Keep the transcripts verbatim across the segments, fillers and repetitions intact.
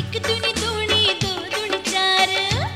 एक दूनी दूनी दो दूनी चार,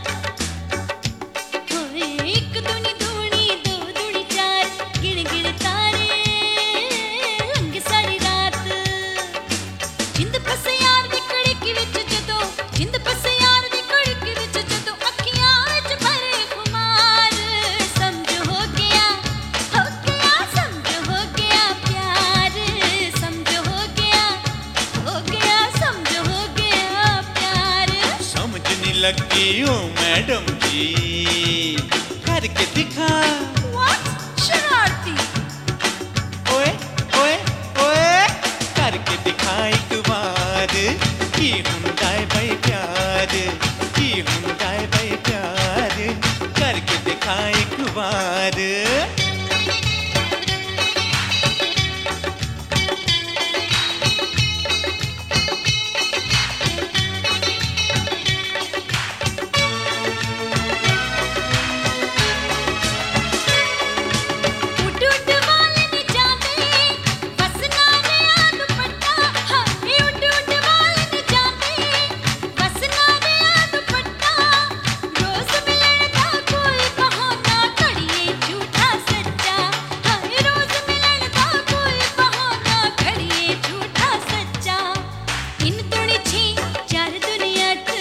होए एक दूनी दूनी दो दूनी चार, गिण गिण तारे लंघ सारी रात। जिंद फसे यार दी कड़क विच जदों, जिंद फसे यार दी कड़क विच जदों, अखियां विच भरे खुमार। समझ हो गया हो गया समझ हो गया प्यार, समझ हो गया हो गया समझ हो गया प्यार। समझ नहीं लगी ओ मैडम जी, करके दिखा। What? शरारती। ओए ओए ओए करके दिखा एक बार, की हुंदा है भाई प्यार, की हुंदा है भाई प्यार, करके दिखा एक बार। उड उड वालन जांदे वसना रिया दुपट्टा, हाय उड उड वालन जांदे वसना रिया दुपट्टा। रोज मिलन दा कोई बहाना, घड़िए झूठा सच्चा, हाय रोज मिलन दा कोई बहाना, घड़िए झूठा सच्चा। तीन दूनी छे चार दूनी अठ,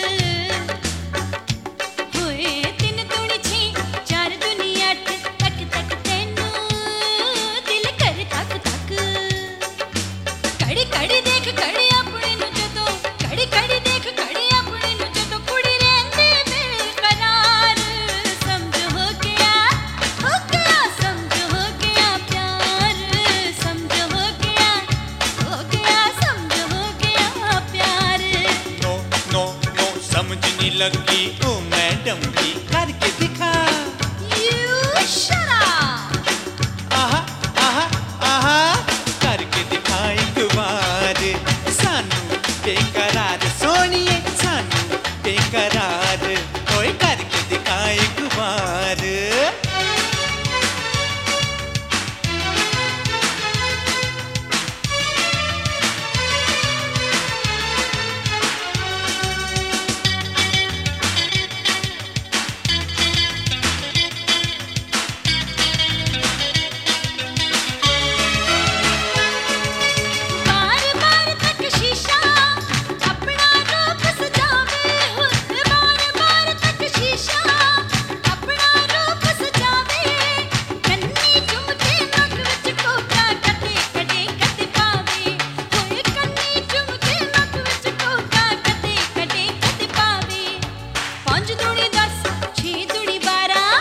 होए तीन दूनी छे चार दूनी अठ, तक तक तैनू दिल कर तक तक। कड़ी कड़ी देख कड़ी अपने नु जदों, कड़ी कड़ी देख कड़ी अपने नु जदों, कुड़ी रहंदी बेकरार। समझ हो गया हो गया समझ हो गया प्यार, समझ हो गया हो गया समझ हो गया प्यार। नो नो नो समझ नहीं लगी ओ मैडम जी, करके दिखा। You shut up. आहा आहा आहा करके दिखा एक बार, सानू बेकरार सोनिए सानू बेकरार, ओए करके दिखा एक बार। बार बार तक शीशा अपना रूप सजावे, हुस्न बार बार तक शीशा अपना रूप सजावे। कन्नी झुमके नक विच कोका, कदे कदे कदे पावे, होए कन्नी झुमके नक विच कोका, कदे कदे कदे पावे। पंज दूनी दस छे दूनी बारह,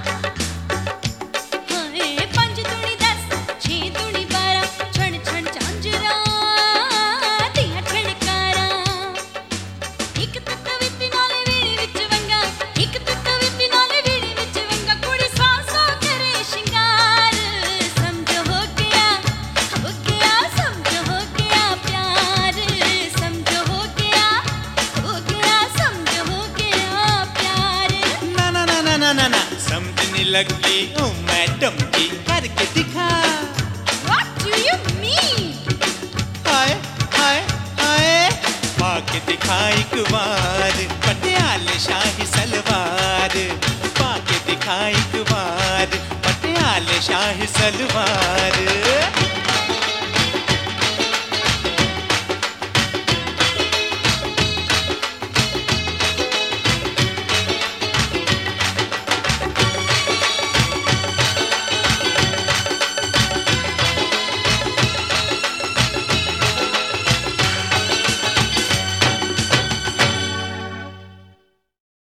हाय पंज दूनी दस छे दूनी बारह, छण छण झांजरा दियां ठणकारा। एक तुक विच नाले वीणे विच वंगा, एक तुक विच नाले वीणे विच वंगा, कुड़ी सासो करे शिंगार। समझ हो गया हो गया समझ हो गया प्यार, समझ हो गया हो गया समझ हो गया प्यार। ना ना ना ना ना ना ना समझ नहीं लगी ओ मैडम जी, करके दिखा। What do you mean? हाय हाय हाय पाके दिखा एक बार, पटियाले शाही सलवार, पाके दिखा एक बार, पटियाले शाही सलवार।